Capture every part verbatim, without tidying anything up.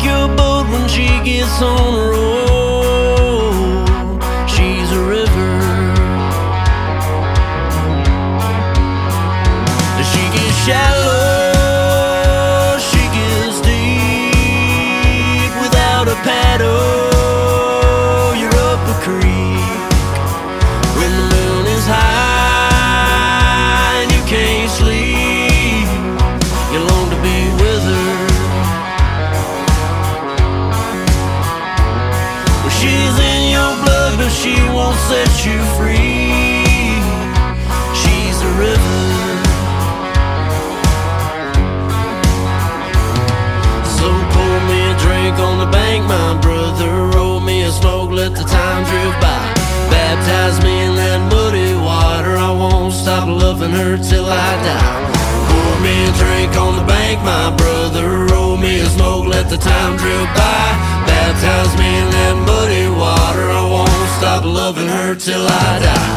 sink your boat when she gets on the road. She's a river. She gets shallow, she gets deep. Without a paddle, you're up a creek. When the moon is high and you can't sleep, you long to be with her. Well, she's in your blood, but she won't set you free. She's a river. On the bank, my brother, roll me a smoke, let the time drift by. Baptize me in that muddy water, I won't stop loving her till I die. Pour me a drink on the bank, my brother, roll me a smoke, let the time drift by. Baptize me in that muddy water, I won't stop loving her till I die.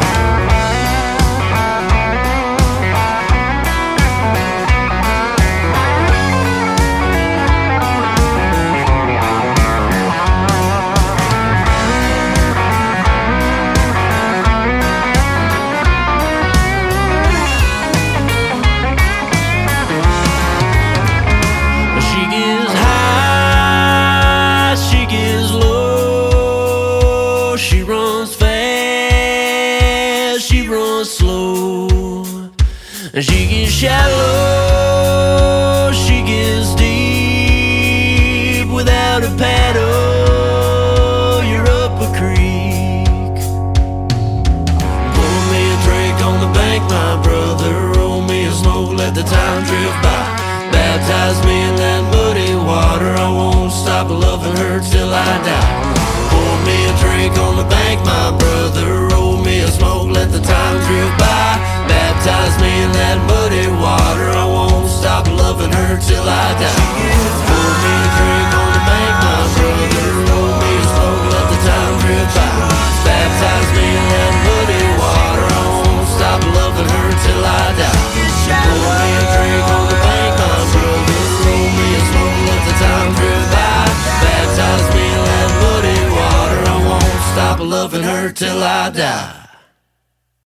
She runs fast, she runs slow, and she gets shallow, she gets deep. Without a paddle, you're up a creek. Pour me a drink on the bank, my brother, roll me a smoke, let the time drift by. Baptize me in that muddy water, I won't stop loving her till I die. Pour me a drink on the bank, my brother, roll me a smoke, let the time drift by. Baptize me in that muddy water, I won't stop loving her till I die. Pour me a drink on the bank, my brother, roll me a smoke, let the time drift by. Baptize me in that muddy water, I won't stop loving her till I die. Pour me a drink on the bank, my brother, roll me a smoke, let the time drift by. Baptize me in that muddy water, I won't stop loving her till I die.